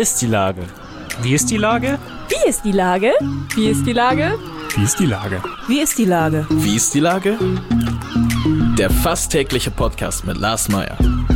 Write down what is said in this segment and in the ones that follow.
ist die Lage? Wie ist die Lage? Wie ist die Lage? Wie ist die Lage? Wie ist die Lage? Wie ist die Lage? Wie ist die Lage? Der fast tägliche Podcast mit Lars Meyer.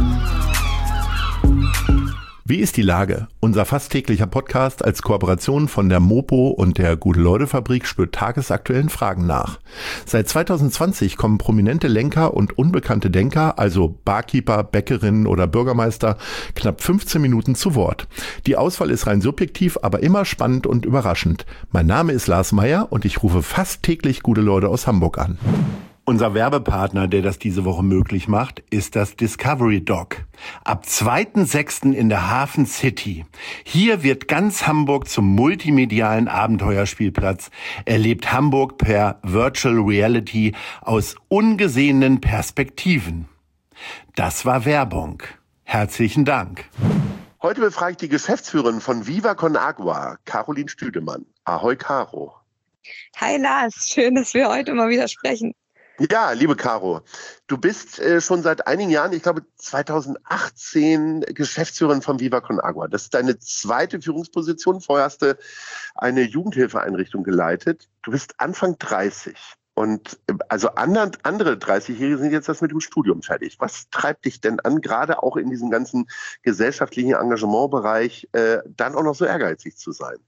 Wie ist die Lage? Unser fast täglicher Podcast als Kooperation von der Mopo und der Gute-Leute-Fabrik spürt tagesaktuellen Fragen nach. Seit 2020 kommen prominente Lenker und unbekannte Denker, also Barkeeper, Bäckerinnen oder Bürgermeister, knapp 15 Minuten zu Wort. Die Auswahl ist rein subjektiv, aber immer spannend und überraschend. Mein Name ist Lars Meyer und ich rufe fast täglich gute Leute aus Hamburg an. Unser Werbepartner, der das diese Woche möglich macht, ist das Discovery Dog. Ab 2.6. in der Hafen City. Hier wird ganz Hamburg zum multimedialen Abenteuerspielplatz. Erlebt Hamburg per Virtual Reality aus ungesehenen Perspektiven. Das war Werbung. Herzlichen Dank. Heute befrage ich die Geschäftsführerin von Viva Con Agua, Caroline Stüdemann. Ahoi, Caro. Hi Lars, schön, dass wir heute mal wieder sprechen. Ja, liebe Caro, du bist schon seit einigen Jahren, ich glaube 2018, Geschäftsführerin von Viva Con Agua. Das ist deine zweite Führungsposition. Vorher hast du eine Jugendhilfeeinrichtung geleitet. Du bist Anfang 30 und also andere 30-Jährige sind jetzt erst mit dem Studium fertig. Was treibt dich denn an, gerade auch in diesem ganzen gesellschaftlichen Engagementbereich, dann auch noch so ehrgeizig zu sein?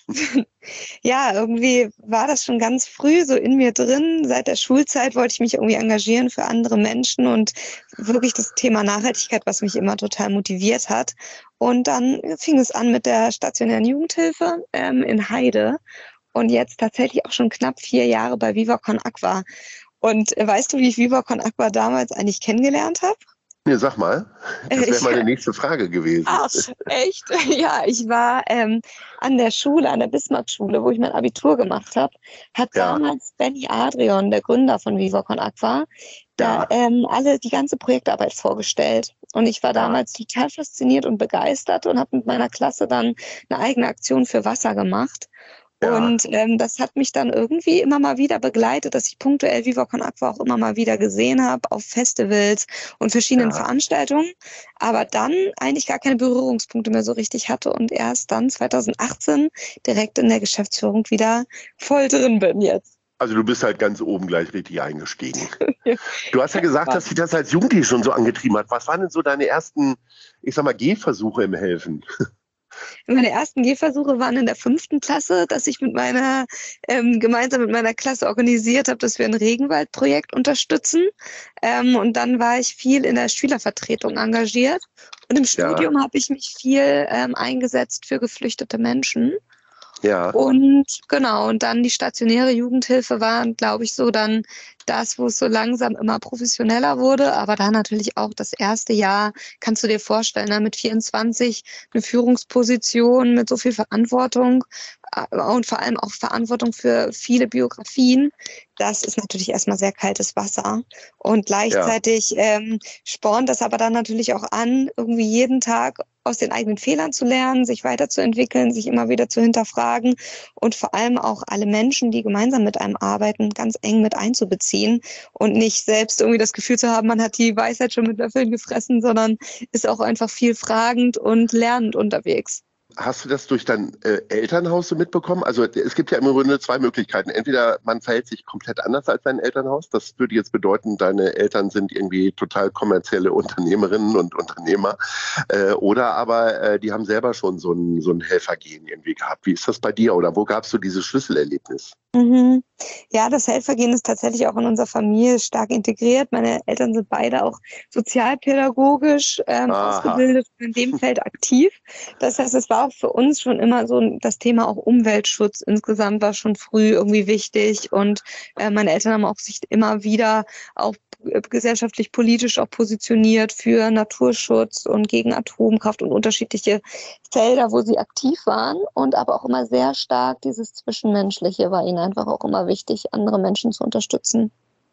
Ja, irgendwie war das schon ganz früh so in mir drin. Seit der Schulzeit wollte ich mich irgendwie engagieren für andere Menschen und wirklich das Thema Nachhaltigkeit, was mich immer total motiviert hat. Und dann fing es an mit der stationären Jugendhilfe in Heide und jetzt tatsächlich auch schon knapp 4 Jahre bei Viva Con Agua. Und weißt du, wie ich Viva Con Agua damals eigentlich kennengelernt habe? Nee, sag mal, das wäre meine nächste Frage gewesen. Ach, echt? Ja, ich war an der Schule, an der Bismarck-Schule, wo ich mein Abitur gemacht habe, hat damals Benny Adrian, der Gründer von Viva Con Agua, da die ganze Projektarbeit vorgestellt. Und ich war damals total fasziniert und begeistert und habe mit meiner Klasse dann eine eigene Aktion für Wasser gemacht. Ja. Und das hat mich dann irgendwie immer mal wieder begleitet, dass ich punktuell Viva Con Agua auch immer mal wieder gesehen habe auf Festivals und verschiedenen Veranstaltungen, aber dann eigentlich gar keine Berührungspunkte mehr so richtig hatte und erst dann 2018 direkt in der Geschäftsführung wieder voll drin bin jetzt. Also du bist halt ganz oben gleich richtig eingestiegen. Du hast ja gesagt, dass dich das als Jugendliche schon so angetrieben hat. Was waren denn so deine ersten, ich sag mal, Gehversuche im Helfen? Meine ersten Gehversuche waren in der 5. Klasse, dass ich mit meiner gemeinsam mit meiner Klasse organisiert habe, dass wir ein Regenwaldprojekt unterstützen. Und dann war ich viel in der Schülervertretung engagiert. Und im Studium habe ich mich viel eingesetzt für geflüchtete Menschen. Ja. Und genau, und dann die stationäre Jugendhilfe war, glaube ich, so dann das, wo es so langsam immer professioneller wurde, aber da natürlich auch das erste Jahr, kannst du dir vorstellen, ne, mit 24 eine Führungsposition, mit so viel Verantwortung und vor allem auch Verantwortung für viele Biografien. Das ist natürlich erstmal sehr kaltes Wasser und gleichzeitig spornt das aber dann natürlich auch an, irgendwie jeden Tag aus den eigenen Fehlern zu lernen, sich weiterzuentwickeln, sich immer wieder zu hinterfragen und vor allem auch alle Menschen, die gemeinsam mit einem arbeiten, ganz eng mit einzubeziehen und nicht selbst irgendwie das Gefühl zu haben, man hat die Weisheit schon mit Löffeln gefressen, sondern ist auch einfach viel fragend und lernend unterwegs. Hast du das durch dein Elternhaus so mitbekommen? Also es gibt ja im Grunde 2 Möglichkeiten. Entweder man verhält sich komplett anders als dein Elternhaus. Das würde jetzt bedeuten, deine Eltern sind irgendwie total kommerzielle Unternehmerinnen und Unternehmer. Oder aber die haben selber schon so ein Helfergehen irgendwie gehabt. Wie ist das bei dir? Oder wo gabst du dieses Schlüsselerlebnis? Mhm. Ja, das Helfergehen ist tatsächlich auch in unserer Familie stark integriert. Meine Eltern sind beide auch sozialpädagogisch ausgebildet und in dem Feld aktiv. Das heißt, es war auch für uns schon immer so, das Thema auch Umweltschutz insgesamt war schon früh irgendwie wichtig und meine Eltern haben auch sich immer wieder auch gesellschaftlich politisch auch positioniert für Naturschutz und gegen Atomkraft und unterschiedliche Felder, wo sie aktiv waren und aber auch immer sehr stark dieses Zwischenmenschliche war ihnen einfach auch immer wichtig, andere Menschen zu unterstützen.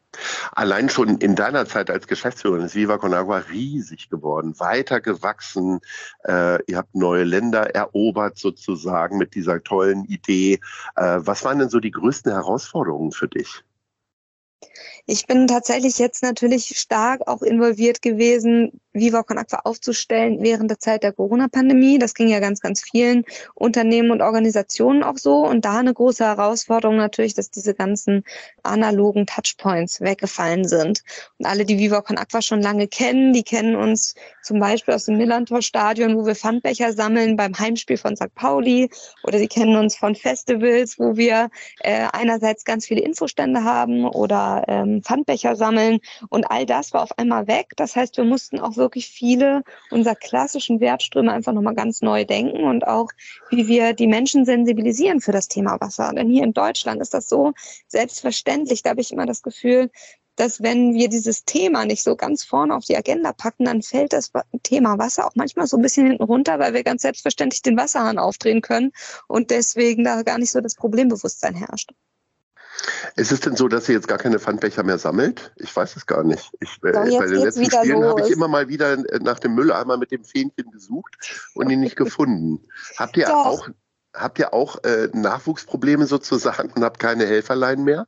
Allein schon in deiner Zeit als Geschäftsführerin ist Viva Con Agua riesig geworden, weiter gewachsen. Ihr habt neue Länder erobert sozusagen mit dieser tollen Idee. Was waren denn so die größten Herausforderungen für dich? Ich bin tatsächlich jetzt natürlich stark auch involviert gewesen Viva Con Aqua aufzustellen während der Zeit der Corona-Pandemie. Das ging ja ganz, ganz vielen Unternehmen und Organisationen auch so. Und da eine große Herausforderung natürlich, dass diese ganzen analogen Touchpoints weggefallen sind. Und alle, die Viva Con Aqua schon lange kennen, die kennen uns zum Beispiel aus dem Millantor-Stadion, wo wir Pfandbecher sammeln beim Heimspiel von St. Pauli. Oder sie kennen uns von Festivals, wo wir einerseits ganz viele Infostände haben oder Pfandbecher sammeln. Und all das war auf einmal weg. Das heißt, wir mussten auch wirklich viele unserer klassischen Wertströme einfach nochmal ganz neu denken und auch, wie wir die Menschen sensibilisieren für das Thema Wasser. Denn hier in Deutschland ist das so selbstverständlich. Da habe ich immer das Gefühl, dass wenn wir dieses Thema nicht so ganz vorne auf die Agenda packen, dann fällt das Thema Wasser auch manchmal so ein bisschen hinten runter, weil wir ganz selbstverständlich den Wasserhahn aufdrehen können und deswegen da gar nicht so das Problembewusstsein herrscht. Ist es denn so, dass ihr jetzt gar keine Pfandbecher mehr sammelt? Ich weiß es gar nicht. Bei den letzten Spielen habe ich immer mal wieder nach dem Mülleimer mit dem Fähnchen gesucht und ihn nicht gefunden. Habt ihr auch Nachwuchsprobleme sozusagen und habt keine Helferlein mehr?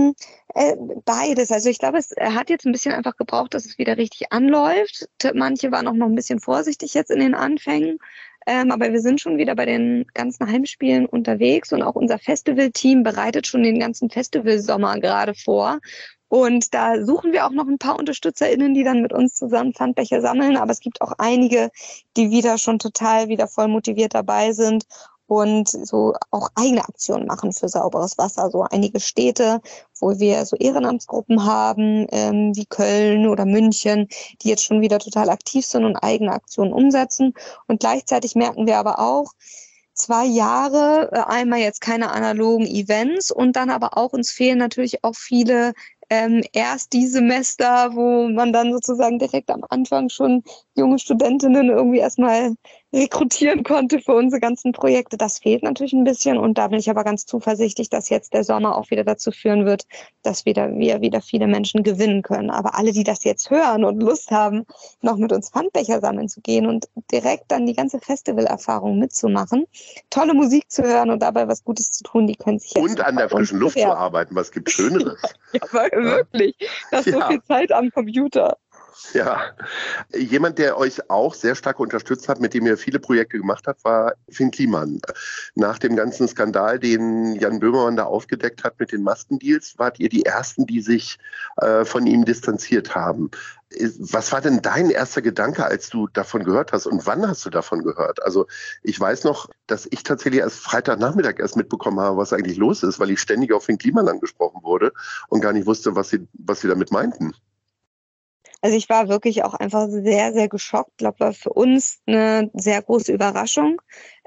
Beides. Also ich glaube, es hat jetzt ein bisschen einfach gebraucht, dass es wieder richtig anläuft. Manche waren auch noch ein bisschen vorsichtig jetzt in den Anfängen. Aber wir sind schon wieder bei den ganzen Heimspielen unterwegs und auch unser Festivalteam bereitet schon den ganzen Festivalsommer gerade vor. Und da suchen wir auch noch ein paar UnterstützerInnen, die dann mit uns zusammen Pfandbecher sammeln. Aber es gibt auch einige, die wieder schon total wieder voll motiviert dabei sind und so auch eigene Aktionen machen für sauberes Wasser. So einige Städte, wo wir so Ehrenamtsgruppen haben, wie Köln oder München, die jetzt schon wieder total aktiv sind und eigene Aktionen umsetzen. Und gleichzeitig merken wir aber auch, 2 Jahre, einmal jetzt keine analogen Events und dann aber auch, uns fehlen natürlich auch viele erst die Semester, wo man dann sozusagen direkt am Anfang schon junge Studentinnen irgendwie erstmal rekrutieren konnte für unsere ganzen Projekte. Das fehlt natürlich ein bisschen und da bin ich aber ganz zuversichtlich, dass jetzt der Sommer auch wieder dazu führen wird, dass wir wieder viele Menschen gewinnen können. Aber alle, die das jetzt hören und Lust haben, noch mit uns Pfandbecher sammeln zu gehen und direkt dann die ganze Festivalerfahrung mitzumachen, tolle Musik zu hören und dabei was Gutes zu tun, die können sich jetzt... Und an der frischen Luft zu arbeiten, was gibt Schöneres? Ja, wirklich. Das ist so viel Zeit am Computer. Ja, jemand, der euch auch sehr stark unterstützt hat, mit dem ihr viele Projekte gemacht habt, war Finn Kliman. Nach dem ganzen Skandal, den Jan Böhmermann da aufgedeckt hat mit den Maskendeals, wart ihr die Ersten, die sich von ihm distanziert haben. Was war denn dein erster Gedanke, als du davon gehört hast und wann hast du davon gehört? Also ich weiß noch, dass ich tatsächlich erst Freitagnachmittag mitbekommen habe, was eigentlich los ist, weil ich ständig auf Finn Kliman angesprochen wurde und gar nicht wusste, was sie damit meinten. Also ich war wirklich auch einfach sehr, sehr geschockt. Ich glaube, war für uns eine sehr große Überraschung,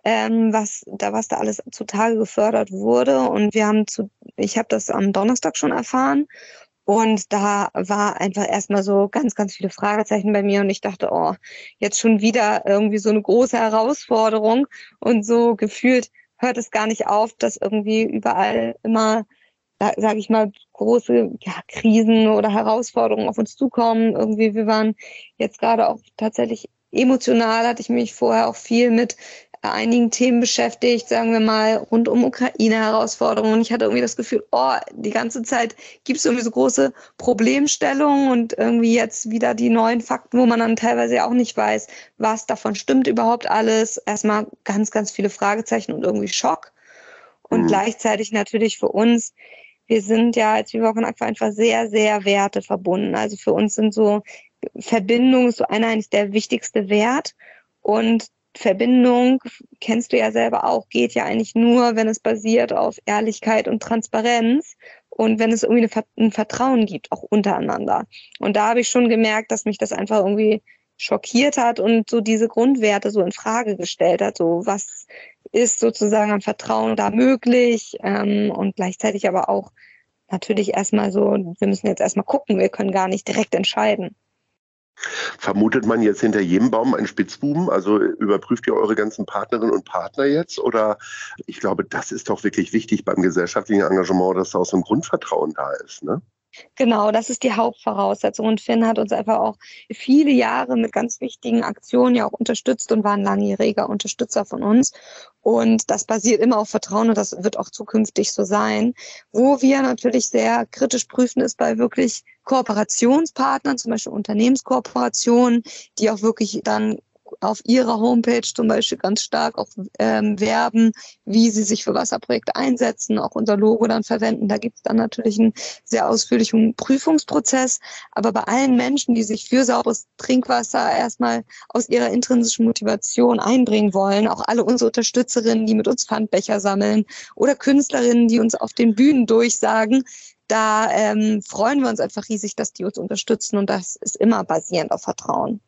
was da alles zutage gefördert wurde. Und ich habe das am Donnerstag schon erfahren. Und da war einfach erstmal so ganz, ganz viele Fragezeichen bei mir. Und ich dachte, oh, jetzt schon wieder irgendwie so eine große Herausforderung. Und so gefühlt hört es gar nicht auf, dass irgendwie überall immer, sage ich mal, große Krisen oder Herausforderungen auf uns zukommen. Irgendwie, wir waren jetzt gerade auch tatsächlich emotional, hatte ich mich vorher auch viel mit einigen Themen beschäftigt, sagen wir mal, rund um Ukraine-Herausforderungen. Und ich hatte irgendwie das Gefühl, die ganze Zeit gibt es irgendwie so große Problemstellungen und irgendwie jetzt wieder die neuen Fakten, wo man dann teilweise ja auch nicht weiß, was davon stimmt überhaupt alles. Erstmal ganz, ganz viele Fragezeichen und irgendwie Schock. Und gleichzeitig natürlich für uns, wir sind ja als Viva Con Aqua einfach sehr, sehr werteverbunden. Also für uns sind so Verbindung ist so eigentlich der wichtigste Wert. Und Verbindung, kennst du ja selber auch, geht ja eigentlich nur, wenn es basiert auf Ehrlichkeit und Transparenz und wenn es irgendwie ein Vertrauen gibt, auch untereinander. Und da habe ich schon gemerkt, dass mich das einfach irgendwie schockiert hat und so diese Grundwerte so in Frage gestellt hat. So, was ist sozusagen an Vertrauen da möglich? Und gleichzeitig aber auch natürlich erstmal so, wir müssen jetzt erstmal gucken, wir können gar nicht direkt entscheiden. Vermutet man jetzt hinter jedem Baum einen Spitzbuben? Also überprüft ihr eure ganzen Partnerinnen und Partner jetzt? Oder ich glaube, das ist doch wirklich wichtig beim gesellschaftlichen Engagement, dass da auch so ein Grundvertrauen da ist, ne? Genau, das ist die Hauptvoraussetzung. Und Finn hat uns einfach auch viele Jahre mit ganz wichtigen Aktionen ja auch unterstützt und war ein langjähriger Unterstützer von uns. Und das basiert immer auf Vertrauen und das wird auch zukünftig so sein. Wo wir natürlich sehr kritisch prüfen, ist bei wirklich Kooperationspartnern, zum Beispiel Unternehmenskooperationen, die auch wirklich dann auf ihrer Homepage zum Beispiel ganz stark auch werben, wie sie sich für Wasserprojekte einsetzen, auch unser Logo dann verwenden. Da gibt es dann natürlich einen sehr ausführlichen Prüfungsprozess. Aber bei allen Menschen, die sich für sauberes Trinkwasser erstmal aus ihrer intrinsischen Motivation einbringen wollen, auch alle unsere Unterstützerinnen, die mit uns Pfandbecher sammeln oder Künstlerinnen, die uns auf den Bühnen durchsagen, da freuen wir uns einfach riesig, dass die uns unterstützen und das ist immer basierend auf Vertrauen.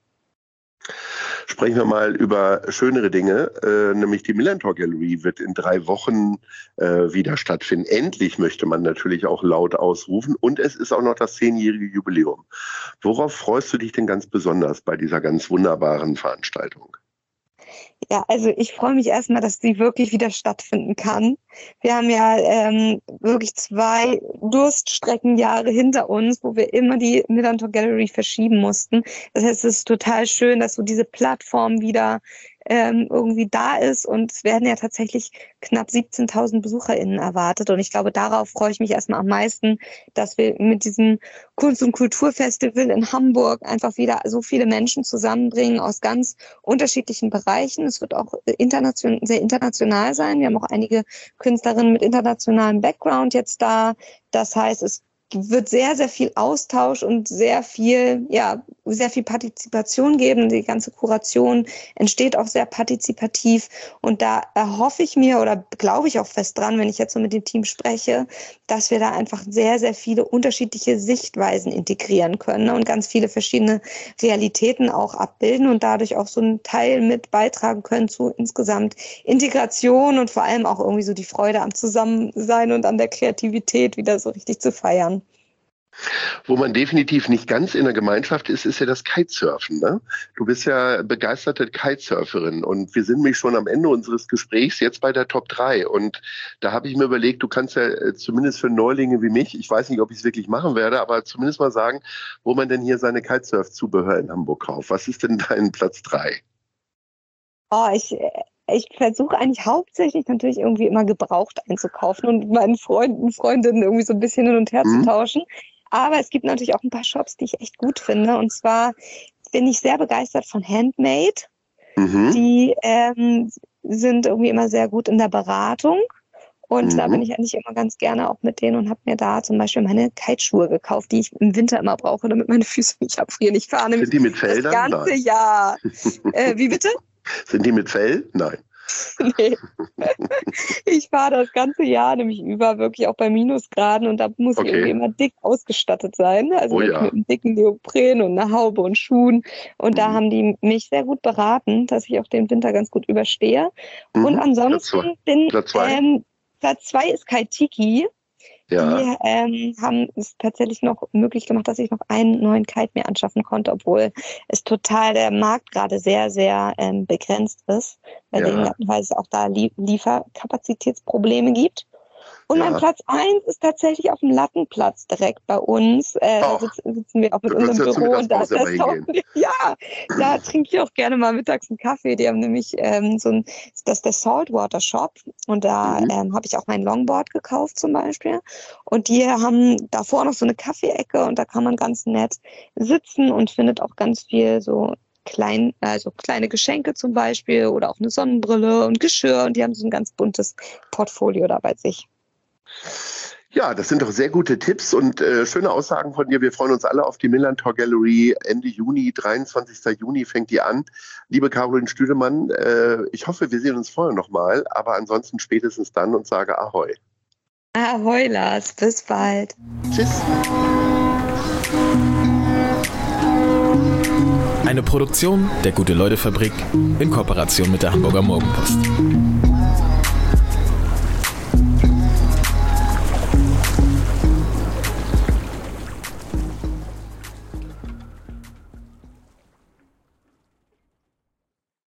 Sprechen wir mal über schönere Dinge, nämlich die Millantor Gallery wird in 3 Wochen wieder stattfinden. Endlich möchte man natürlich auch laut ausrufen und es ist auch noch das 10-jährige Jubiläum. Worauf freust du dich denn ganz besonders bei dieser ganz wunderbaren Veranstaltung? Ja, also ich freue mich erstmal, dass sie wirklich wieder stattfinden kann. Wir haben ja wirklich 2 Durststreckenjahre hinter uns, wo wir immer die Millantor Gallery verschieben mussten. Das heißt, es ist total schön, dass so diese Plattform wieder irgendwie da ist und es werden ja tatsächlich knapp 17.000 BesucherInnen erwartet und ich glaube, darauf freue ich mich erstmal am meisten, dass wir mit diesem Kunst- und Kulturfestival in Hamburg einfach wieder so viele Menschen zusammenbringen aus ganz unterschiedlichen Bereichen. Es wird auch sehr international sein. Wir haben auch einige Künstlerinnen mit internationalem Background jetzt da. Das heißt, es wird sehr, sehr viel Austausch und sehr viel Partizipation geben. Die ganze Kuration entsteht auch sehr partizipativ. Und da erhoffe ich mir oder glaube ich auch fest dran, wenn ich jetzt so mit dem Team spreche, dass wir da einfach sehr, sehr viele unterschiedliche Sichtweisen integrieren können und ganz viele verschiedene Realitäten auch abbilden und dadurch auch so einen Teil mit beitragen können zu insgesamt Integration und vor allem auch irgendwie so die Freude am Zusammensein und an der Kreativität wieder so richtig zu feiern. Wo man definitiv nicht ganz in der Gemeinschaft ist, ist ja das Kitesurfen. Ne? Du bist ja begeisterte Kitesurferin und wir sind nämlich schon am Ende unseres Gesprächs jetzt bei der Top 3 und da habe ich mir überlegt, du kannst ja zumindest für Neulinge wie mich, ich weiß nicht, ob ich es wirklich machen werde, aber zumindest mal sagen, wo man denn hier seine Kitesurf-Zubehör in Hamburg kauft. Was ist denn dein Platz 3? Oh, ich versuche eigentlich hauptsächlich natürlich irgendwie immer gebraucht einzukaufen und mit meinen Freunden, Freundinnen irgendwie so ein bisschen hin und her zu tauschen. Aber es gibt natürlich auch ein paar Shops, die ich echt gut finde. Und zwar bin ich sehr begeistert von Handmade. Die sind irgendwie immer sehr gut in der Beratung. Und da bin ich eigentlich immer ganz gerne auch mit denen und habe mir da zum Beispiel meine Kiteschuhe gekauft, die ich im Winter immer brauche, damit meine Füße nicht abfrieren. Ich fahre nämlich Sind die mit Fell das dann? ganze Jahr. Wie bitte? Sind die mit Fell? Nein. Nee. Ich fahre das ganze Jahr nämlich über, wirklich auch bei Minusgraden und da muss ich irgendwie immer dick ausgestattet sein. Also mit einem dicken Neopren und einer Haube und Schuhen. Und da haben die mich sehr gut beraten, dass ich auch den Winter ganz gut überstehe. Und ansonsten Platz 2 ist Kiteki. Ja. Die haben es tatsächlich noch möglich gemacht, dass ich noch einen neuen Kite mir anschaffen konnte, obwohl es total der Markt gerade sehr, sehr begrenzt ist, weil es auch da Lieferkapazitätsprobleme gibt. Und mein Platz 1 ist tatsächlich auf dem Lattenplatz direkt bei uns. Da sitzen wir auch mit unserem Büro. Und da trinke ich auch gerne mal mittags einen Kaffee. Die haben nämlich das ist der Saltwater Shop. Und da habe ich auch mein Longboard gekauft zum Beispiel. Und die haben davor noch so eine Kaffeeecke und da kann man ganz nett sitzen und findet auch ganz viel so kleine Geschenke zum Beispiel oder auch eine Sonnenbrille und Geschirr. Und die haben so ein ganz buntes Portfolio da bei sich. Ja, das sind doch sehr gute Tipps und schöne Aussagen von dir. Wir freuen uns alle auf die Millantor Gallery Ende Juni, 23. Juni fängt die an. Liebe Caroline Stüdemann, ich hoffe, wir sehen uns vorher nochmal, aber ansonsten spätestens dann und sage Ahoi. Ahoi, Lars, bis bald. Tschüss. Eine Produktion der Gute-Leute-Fabrik in Kooperation mit der Hamburger Morgenpost.